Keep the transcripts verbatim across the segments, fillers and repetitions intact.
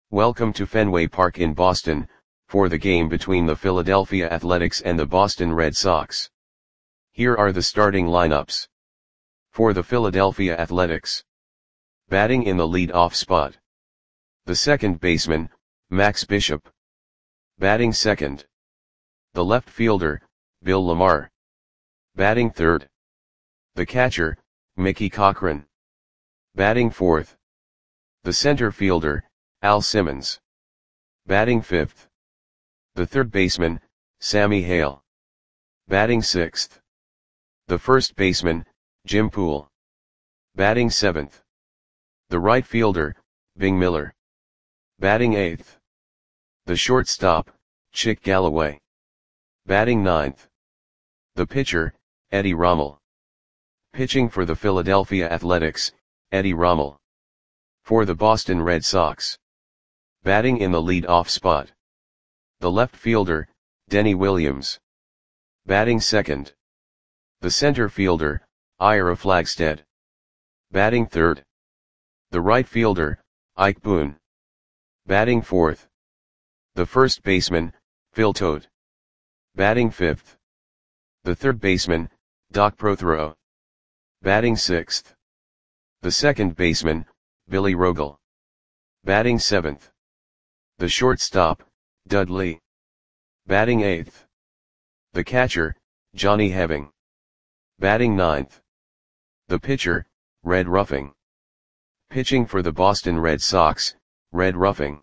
Welcome to Fenway Park in Boston, for the game between the Philadelphia Athletics and the Boston Red Sox. Here are the starting lineups. For the Philadelphia Athletics. Batting in the lead-off spot. The second baseman, Max Bishop. Batting second. The left fielder, Bill Lamar. Batting third. The catcher, Mickey Cochrane. Batting fourth. The center fielder, Al Simmons. Batting fifth. The third baseman, Sammy Hale. Batting sixth. The first baseman, Jim Poole. Batting seventh. The right fielder, Bing Miller. Batting eighth. The shortstop, Chick Galloway. Batting ninth. The pitcher, Eddie Rommel. Pitching for the Philadelphia Athletics, Eddie Rommel. For the Boston Red Sox. Batting in the lead-off spot. The left fielder, Denny Williams. Batting second. The center fielder, Ira Flagstead. Batting third. The right fielder, Ike Boone. Batting fourth. The first baseman, Phil Todt. Batting fifth. The third baseman, Doc Prothero. Batting sixth. The second baseman, Billy Rogel. Batting seventh. The shortstop, Dudley. Batting eighth. The catcher, Johnny Heving. Batting ninth. The pitcher, Red Ruffing. Pitching for the Boston Red Sox, Red Ruffing.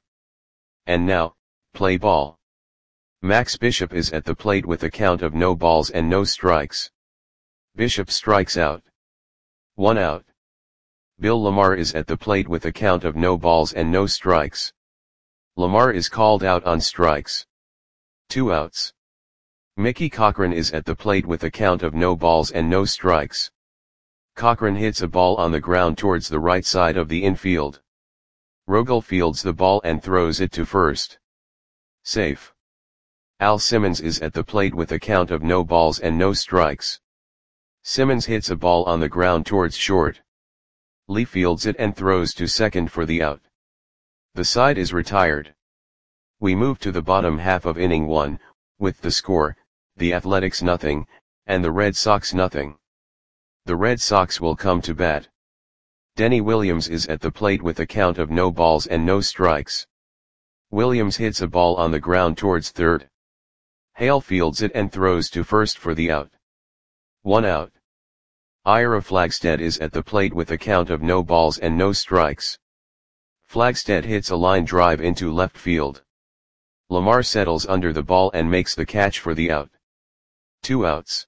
And now, play ball. Max Bishop is at the plate with a count of no balls and no strikes. Bishop strikes out. One out. Bill Lamar is at the plate with a count of no balls and no strikes. Lamar is called out on strikes. Two outs. Mickey Cochrane is at the plate with a count of no balls and no strikes. Cochrane hits a ball on the ground towards the right side of the infield. Rogel fields the ball and throws it to first. Safe. Al Simmons is at the plate with a count of no balls and no strikes. Simmons hits a ball on the ground towards short. Lee fields it and throws to second for the out. The side is retired. We move to the bottom half of inning one, with the score, the Athletics nothing, and the Red Sox nothing. The Red Sox will come to bat. Denny Williams is at the plate with a count of no balls and no strikes. Williams hits a ball on the ground towards third. Hale fields it and throws to first for the out. One out. Ira Flagstead is at the plate with a count of no balls and no strikes. Flagstead hits a line drive into left field. Lamar settles under the ball and makes the catch for the out. Two outs.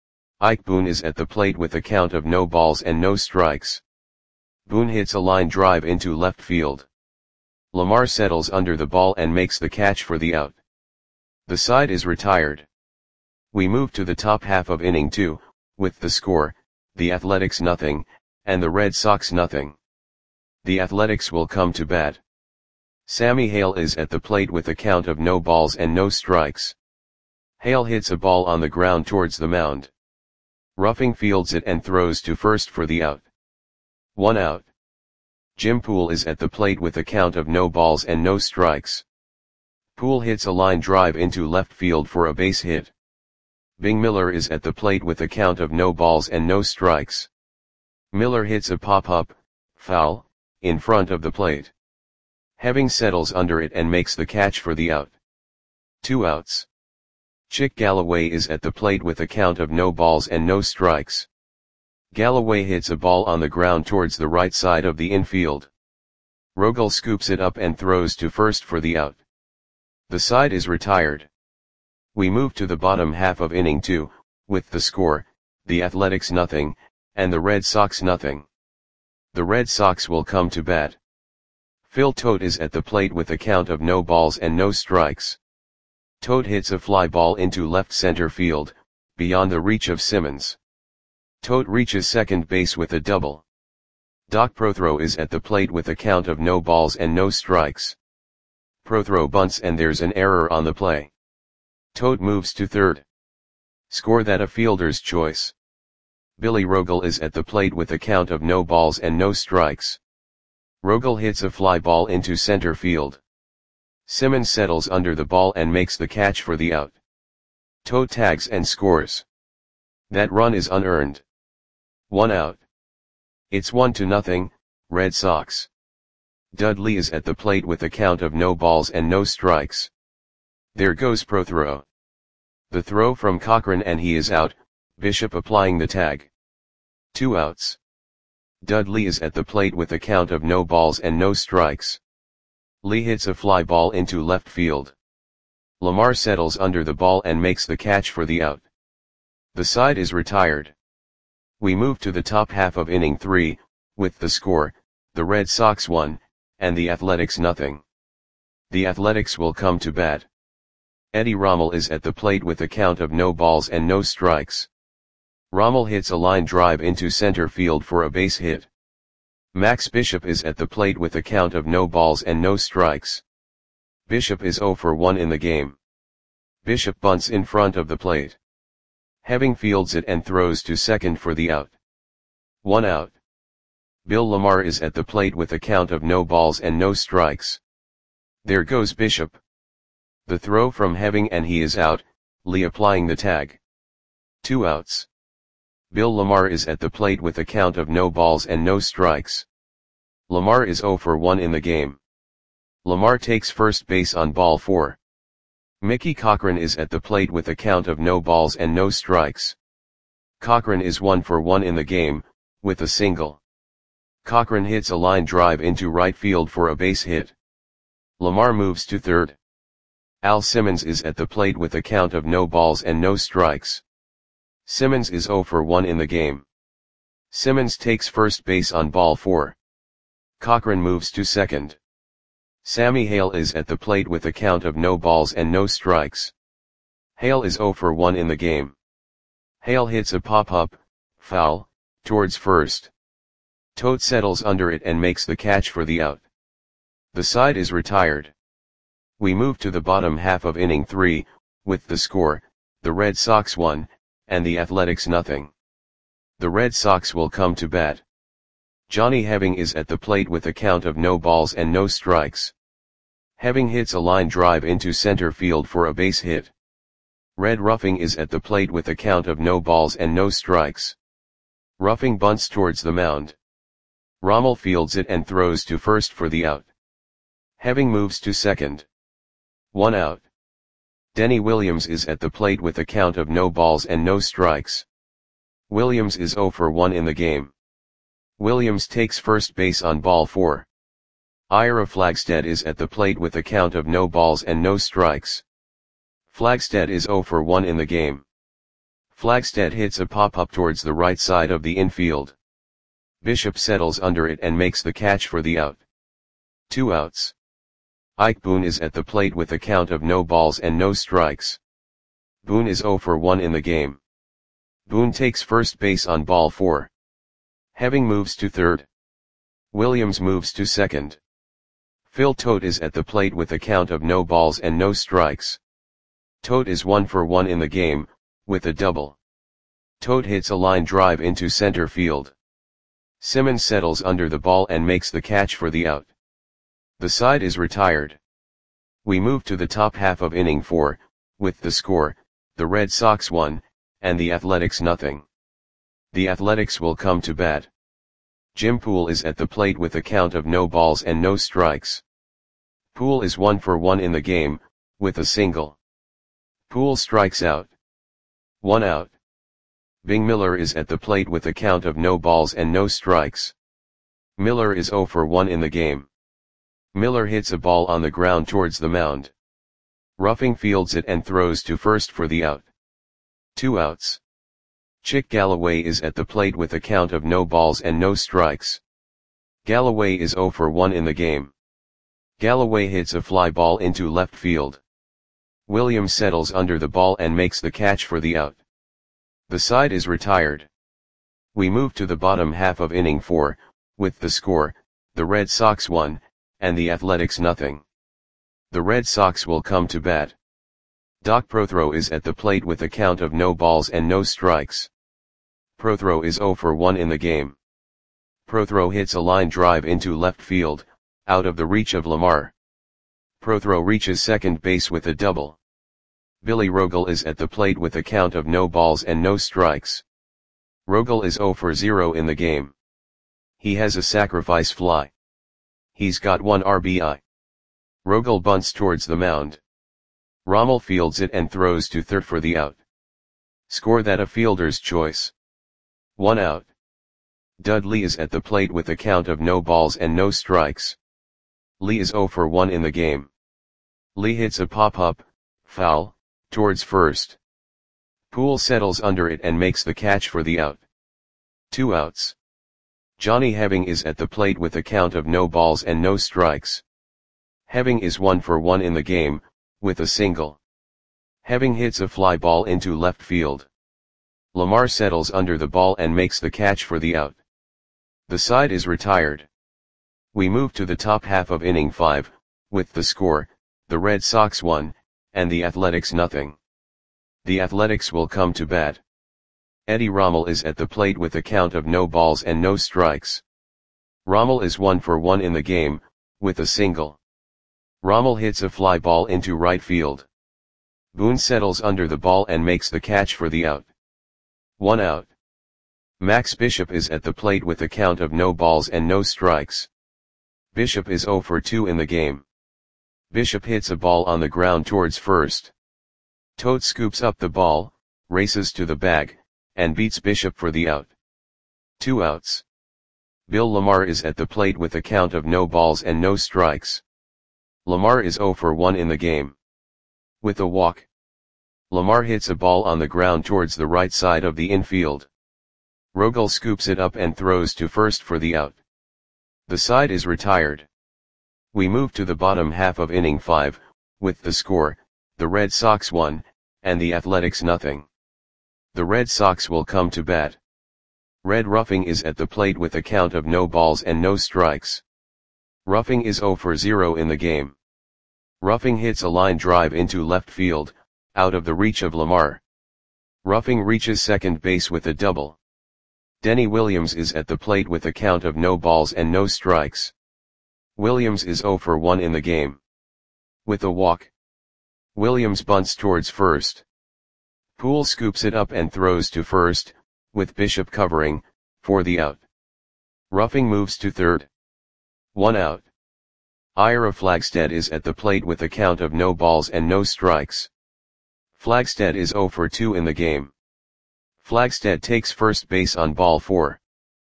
Ike Boone is at the plate with a count of no balls and no strikes. Boone hits a line drive into left field. Lamar settles under the ball and makes the catch for the out. The side is retired. We move to the top half of inning two, with the score, the Athletics nothing, and the Red Sox nothing. The Athletics will come to bat. Sammy Hale is at the plate with a count of no balls and no strikes. Hale hits a ball on the ground towards the mound. Ruffing fields it and throws to first for the out. One out. Jim Poole is at the plate with a count of no balls and no strikes. Poole hits a line drive into left field for a base hit. Bing Miller is at the plate with a count of no balls and no strikes. Miller hits a pop-up, foul, in front of the plate. Heving settles under it and makes the catch for the out. Two outs. Chick Galloway is at the plate with a count of no balls and no strikes. Galloway hits a ball on the ground towards the right side of the infield. Rogel scoops it up and throws to first for the out. The side is retired. We move to the bottom half of inning two, with the score, the Athletics nothing, and the Red Sox nothing. The Red Sox will come to bat. Phil Todt is at the plate with a count of no balls and no strikes. Todt hits a fly ball into left center field, beyond the reach of Simmons. Todt reaches second base with a double. Doc Prothero is at the plate with a count of no balls and no strikes. Prothero bunts and there's an error on the play. Todt moves to third. Score that a fielder's choice. Billy Rogel is at the plate with a count of no balls and no strikes. Rogel hits a fly ball into center field. Simmons settles under the ball and makes the catch for the out. Todt tags and scores. That run is unearned. One out. It's one to nothing, Red Sox. Dudley is at the plate with a count of no balls and no strikes. There goes Prothero. The throw from Cochran and he is out, Bishop applying the tag. Two outs. Dudley is at the plate with a count of no balls and no strikes. Lee hits a fly ball into left field. Lamar settles under the ball and makes the catch for the out. The side is retired. We move to the top half of inning three, with the score, the Red Sox one, and the Athletics nothing. The Athletics will come to bat. Eddie Rommel is at the plate with a count of no balls and no strikes. Rommel hits a line drive into center field for a base hit. Max Bishop is at the plate with a count of no balls and no strikes. Bishop is oh for one in the game. Bishop bunts in front of the plate. Heving fields it and throws to second for the out. One out. Bill Lamar is at the plate with a count of no balls and no strikes. There goes Bishop. The throw from Heving and he is out, Lee applying the tag. Two outs. Bill Lamar is at the plate with a count of no balls and no strikes. Lamar is oh for one in the game. Lamar takes first base on ball four. Mickey Cochran is at the plate with a count of no balls and no strikes. Cochran is one for one in the game, with a single. Cochran hits a line drive into right field for a base hit. Lamar moves to third. Al Simmons is at the plate with a count of no balls and no strikes. Simmons is oh for one in the game. Simmons takes first base on ball four. Cochran moves to second. Sammy Hale is at the plate with a count of no balls and no strikes. Hale is oh for one in the game. Hale hits a pop-up, foul, towards first. Todt settles under it and makes the catch for the out. The side is retired. We move to the bottom half of inning three, with the score, the Red Sox one, and the Athletics nothing. The Red Sox will come to bat. Johnny Heving is at the plate with a count of no balls and no strikes. Heving hits a line drive into center field for a base hit. Red Ruffing is at the plate with a count of no balls and no strikes. Ruffing bunts towards the mound. Rommel fields it and throws to first for the out. Heving moves to second. One out. Denny Williams is at the plate with a count of no balls and no strikes. Williams is oh for one in the game. Williams takes first base on ball four. Ira Flagstead is at the plate with a count of no balls and no strikes. Flagstead is oh for one in the game. Flagstead hits a pop-up towards the right side of the infield. Bishop settles under it and makes the catch for the out. Two outs. Ike Boone is at the plate with a count of no balls and no strikes. Boone is oh for one in the game. Boone takes first base on ball four. Heving moves to third. Williams moves to second. Phil Todt is at the plate with a count of no balls and no strikes. Todt is one for one in the game, with a double. Todt hits a line drive into center field. Simmons settles under the ball and makes the catch for the out. The side is retired. We move to the top half of inning four, with the score, the Red Sox one, and the Athletics nothing. The Athletics will come to bat. Jim Poole is at the plate with a count of no balls and no strikes. Poole is one for one in the game, with a single. Poole strikes out. One out. Bing Miller is at the plate with a count of no balls and no strikes. Miller is oh for one in the game. Miller hits a ball on the ground towards the mound. Ruffing fields it and throws to first for the out. Two outs. Chick Galloway is at the plate with a count of no balls and no strikes. Galloway is oh for one in the game. Galloway hits a fly ball into left field. Williams settles under the ball and makes the catch for the out. The side is retired. We move to the bottom half of inning four, with the score, the Red Sox one, and the Athletics nothing. The Red Sox will come to bat. Doc Prothero is at the plate with a count of no balls and no strikes. Prothero is oh for one in the game. Prothero hits a line drive into left field, out of the reach of Lamar. Prothro reaches second base with a double. Billy Rogel is at the plate with a count of no balls and no strikes. Rogel is zero for zero in the game. He has a sacrifice fly. He's got one R B I. Rogel bunts towards the mound. Rommel fields it and throws to third for the out. Score that a fielder's choice. One out. Dudley is at the plate with a count of no balls and no strikes. Lee is zero for one in the game. Lee hits a pop-up, foul, towards first. Poole settles under it and makes the catch for the out. Two outs. Johnny Heving is at the plate with a count of no balls and no strikes. Heving is one for one in the game, with a single. Heving hits a fly ball into left field. Lamar settles under the ball and makes the catch for the out. The side is retired. We move to the top half of inning five, with the score, the Red Sox one, and the Athletics nothing. The Athletics will come to bat. Eddie Rommel is at the plate with a count of no balls and no strikes. Rommel is one for one in the game, with a single. Rommel hits a fly ball into right field. Boone settles under the ball and makes the catch for the out. One out. Max Bishop is at the plate with a count of no balls and no strikes. Bishop is zero for two in the game. Bishop hits a ball on the ground towards first. Toad scoops up the ball, races to the bag, and beats Bishop for the out. Two outs. Bill Lamar is at the plate with a count of no balls and no strikes. Lamar is zero for one in the game. With a walk. Lamar hits a ball on the ground towards the right side of the infield. Rogel scoops it up and throws to first for the out. The side is retired. We move to the bottom half of inning five, with the score, the Red Sox one, and the Athletics nothing. The Red Sox will come to bat. Red Ruffing is at the plate with a count of no balls and no strikes. Ruffing is zero for zero in the game. Ruffing hits a line drive into left field, out of the reach of Lamar. Ruffing reaches second base with a double. Denny Williams is at the plate with a count of no balls and no strikes. Williams is zero for one in the game. With a walk. Williams bunts towards first. Poole scoops it up and throws to first, with Bishop covering, for the out. Ruffing moves to third. One out. Ira Flagstead is at the plate with a count of no balls and no strikes. Flagstead is zero for two in the game. Flagstead takes first base on ball four.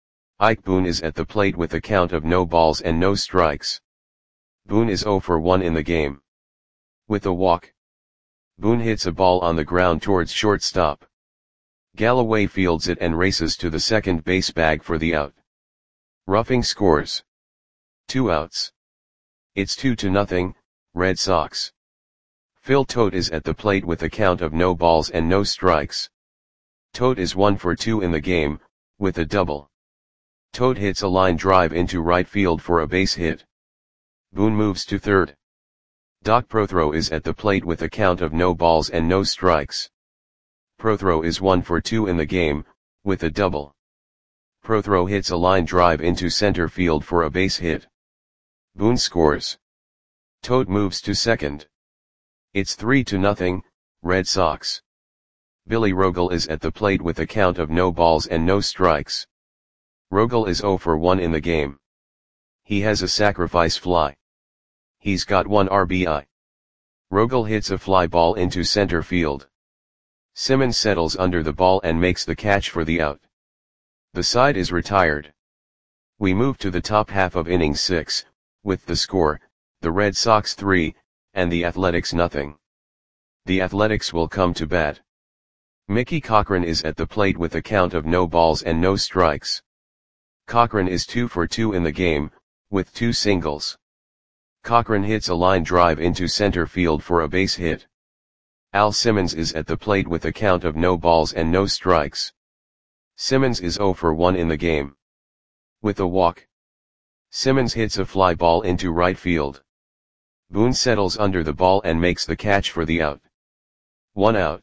Ike Boone is at the plate with a count of no balls and no strikes. Boone is zero for one in the game. With a walk. Boone hits a ball on the ground towards shortstop. Galloway fields it and races to the second base bag for the out. Ruffing scores. Two outs. It's two to nothing, Red Sox. Phil Tote is at the plate with a count of no balls and no strikes. Tote is one for two in the game, with a double. Tote hits a line drive into right field for a base hit. Boone moves to third. Doc Prothro is at the plate with a count of no balls and no strikes. Prothro is one for two in the game, with a double. Prothro hits a line drive into center field for a base hit. Boone scores. Tote moves to second. It's three to nothing, Red Sox. Billy Rogel is at the plate with a count of no balls and no strikes. Rogel is zero for one in the game. He has a sacrifice fly. He's got one R B I. Rogel hits a fly ball into center field. Simmons settles under the ball and makes the catch for the out. The side is retired. We move to the top half of inning six, with the score, the Red Sox three, and the Athletics nothing. The Athletics will come to bat. Mickey Cochran is at the plate with a count of no balls and no strikes. Cochran is two for two in the game, with two singles. Cochran hits a line drive into center field for a base hit. Al Simmons is at the plate with a count of no balls and no strikes. Simmons is zero for one in the game. With a walk. Simmons hits a fly ball into right field. Boone settles under the ball and makes the catch for the out. One out.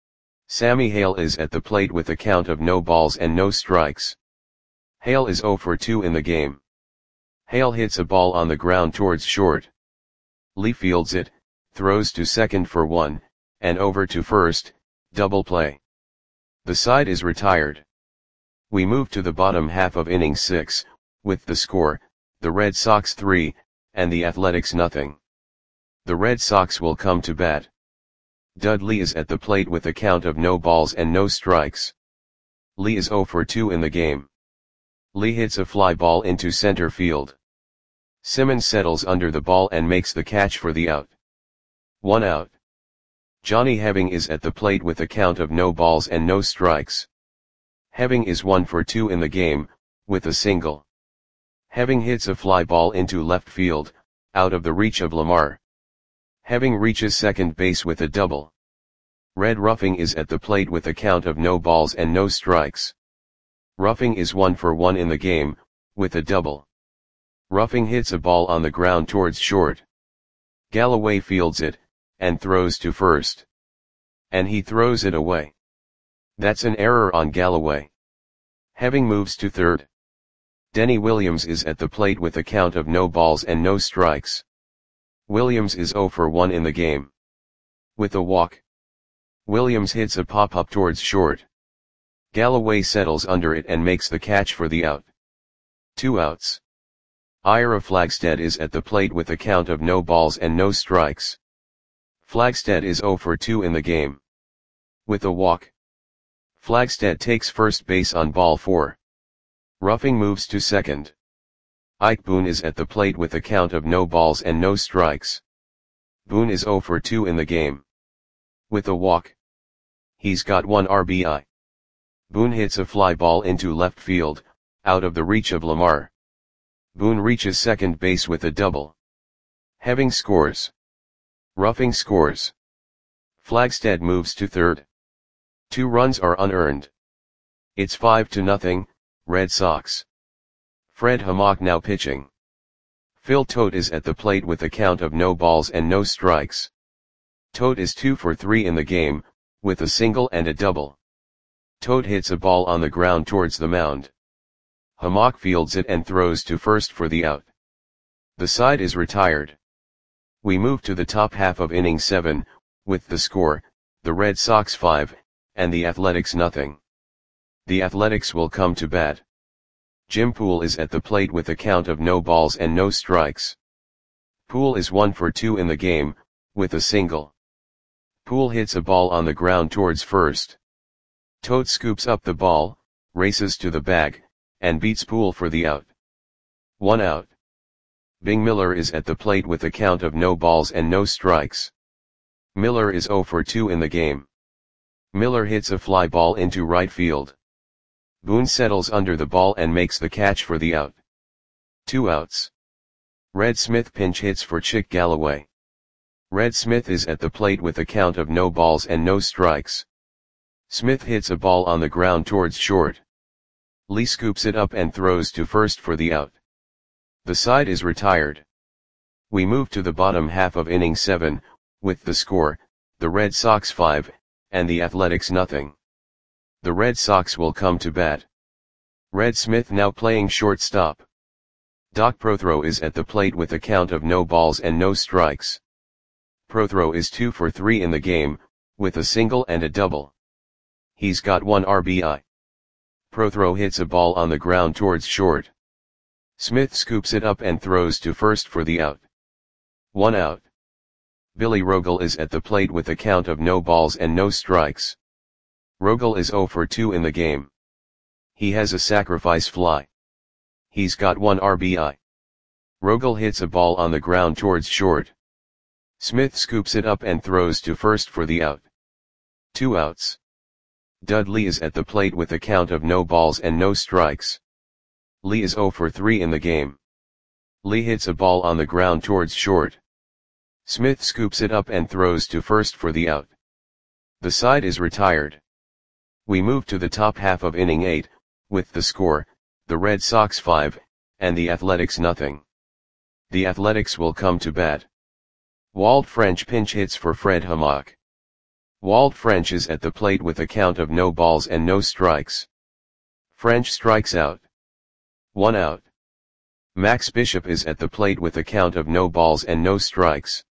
Sammy Hale is at the plate with a count of no balls and no strikes. Hale is zero for two in the game. Hale hits a ball on the ground towards short. Lee fields it, throws to second for one, and over to first, double play. The side is retired. We move to the bottom half of inning six, with the score, the Red Sox three, and the Athletics nothing. The Red Sox will come to bat. Dudley is at the plate with a count of no balls and no strikes. Lee is oh for two in the game. Lee hits a fly ball into center field. Simmons settles under the ball and makes the catch for the out. One out. Johnny Heving is at the plate with a count of no balls and no strikes. Heving is one for two in the game, with a single. Heving hits a fly ball into left field, out of the reach of Lamar. Heving reaches second base with a double. Red Ruffing is at the plate with a count of no balls and no strikes. Ruffing is one for one in the game, with a double. Ruffing hits a ball on the ground towards short. Galloway fields it, and throws to first. And he throws it away. That's an error on Galloway. Heving moves to third. Denny Williams is at the plate with a count of no balls and no strikes. Williams is oh for one in the game. With a walk. Williams hits a pop-up towards short. Galloway settles under it and makes the catch for the out. Two outs. Ira Flagstead is at the plate with a count of no balls and no strikes. Flagstead is oh for two in the game. With a walk. Flagstead takes first base on ball four. Ruffing moves to second. Ike Boone is at the plate with a count of no balls and no strikes. Boone is oh for two in the game. With a walk. He's got one R B I. Boone hits a fly ball into left field, out of the reach of Lamar. Boone reaches second base with a double. Heving scores. Ruffing scores. Flagstead moves to third. Two runs are unearned. It's five to nothing, Red Sox. Fred Hammock now pitching. Phil Tote is at the plate with a count of no balls and no strikes. Tote is two for three in the game, with a single and a double. Tote hits a ball on the ground towards the mound. Hammock fields it and throws to first for the out. The side is retired. We move to the top half of inning seven, with the score, the Red Sox five, and the Athletics nothing. The Athletics will come to bat. Jim Poole is at the plate with a count of no balls and no strikes. Poole is one for two in the game, with a single. Poole hits a ball on the ground towards first. Tote scoops up the ball, races to the bag, and beats Poole for the out. One out. Bing Miller is at the plate with a count of no balls and no strikes. Miller is oh for two in the game. Miller hits a fly ball into right field. Boone settles under the ball and makes the catch for the out. Two outs. Red Smith pinch hits for Chick Galloway. Red Smith is at the plate with a count of no balls and no strikes. Smith hits a ball on the ground towards short. Lee scoops it up and throws to first for the out. The side is retired. We move to the bottom half of inning seven, with the score, the Red Sox five, and the Athletics nothing. The Red Sox will come to bat. Red Smith now playing shortstop. Doc Prothro is at the plate with a count of no balls and no strikes. Prothro is two for three in the game, with a single and a double. He's got one R B I. Prothro hits a ball on the ground towards short. Smith scoops it up and throws to first for the out. One out. Billy Rogel is at the plate with a count of no balls and no strikes. Rogel is oh for two in the game. He has a sacrifice fly. He's got one R B I. Rogel hits a ball on the ground towards short. Smith scoops it up and throws to first for the out. Two outs. Dudley is at the plate with a count of no balls and no strikes. Lee is oh for three in the game. Lee hits a ball on the ground towards short. Smith scoops it up and throws to first for the out. The side is retired. We move to the top half of inning eight, with the score, the Red Sox five, and the Athletics nothing. The Athletics will come to bat. Walt French pinch hits for Fred Hammock. Walt French is at the plate with a count of no balls and no strikes. French strikes out. One out. Max Bishop is at the plate with a count of no balls and no strikes.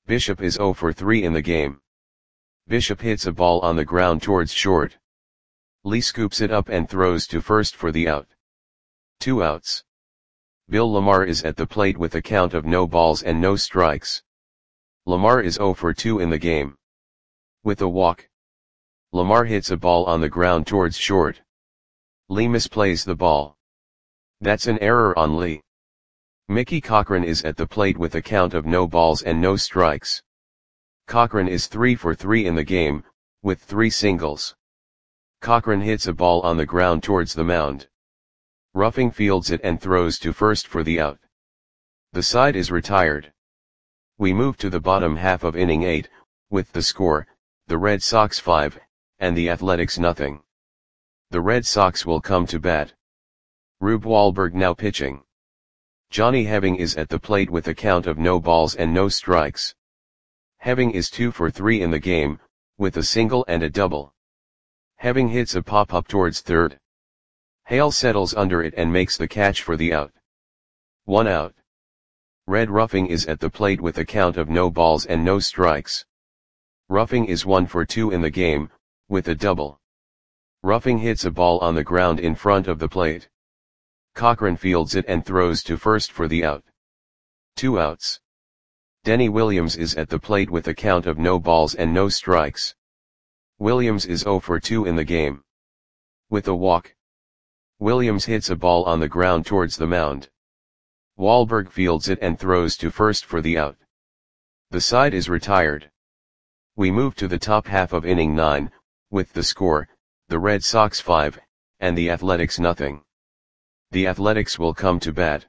Bishop is zero for three in the game. Bishop hits a ball on the ground towards short. Lee scoops it up and throws to first for the out. Two outs. Bill Lamar is at the plate with a count of no balls and no strikes. Lamar is zero for two in the game. With a walk. Lamar hits a ball on the ground towards short. Lee misplays the ball. That's an error on Lee. Mickey Cochrane is at the plate with a count of no balls and no strikes. Cochrane is three for three in the game, with three singles. Cochrane hits a ball on the ground towards the mound. Ruffing fields it and throws to first for the out. The side is retired. We move to the bottom half of inning eight, with the score, the Red Sox five, and the Athletics nothing. The Red Sox will come to bat. Rube Wahlberg now pitching. Johnny Heving is at the plate with a count of no balls and no strikes. Heving is two for three in the game, with a single and a double. Heving hits a pop-up towards third. Hale settles under it and makes the catch for the out. One out. Red Ruffing is at the plate with a count of no balls and no strikes. Ruffing is one for two in the game, with a double. Ruffing hits a ball on the ground in front of the plate. Cochrane fields it and throws to first for the out. Two outs. Denny Williams is at the plate with a count of no balls and no strikes. Williams is zero for two in the game. With a walk. Williams hits a ball on the ground towards the mound. Wahlberg fields it and throws to first for the out. The side is retired. We move to the top half of inning nine, with the score, the Red Sox five, and the Athletics nothing. The Athletics will come to bat.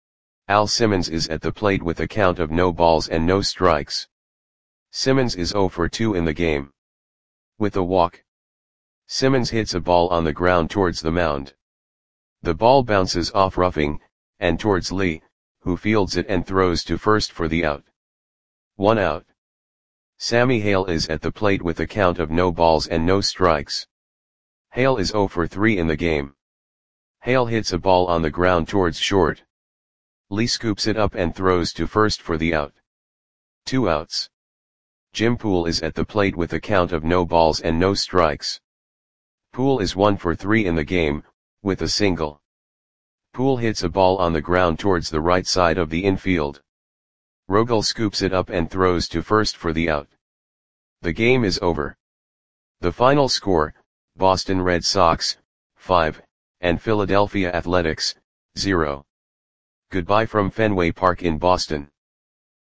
Al Simmons is at the plate with a count of no balls and no strikes. Simmons is zero for two in the game. With a walk. Simmons hits a ball on the ground towards the mound. The ball bounces off Ruffing, and towards Lee, who fields it and throws to first for the out. One out. Sammy Hale is at the plate with a count of no balls and no strikes. Hale is zero for three in the game. Hale hits a ball on the ground towards short. Lee scoops it up and throws to first for the out. Two outs. Jim Poole is at the plate with a count of no balls and no strikes. Poole is one for three in the game, with a single. Poole hits a ball on the ground towards the right side of the infield. Rogel scoops it up and throws to first for the out. The game is over. The final score, Boston Red Sox, five, and Philadelphia Athletics, zero. Goodbye from Fenway Park in Boston.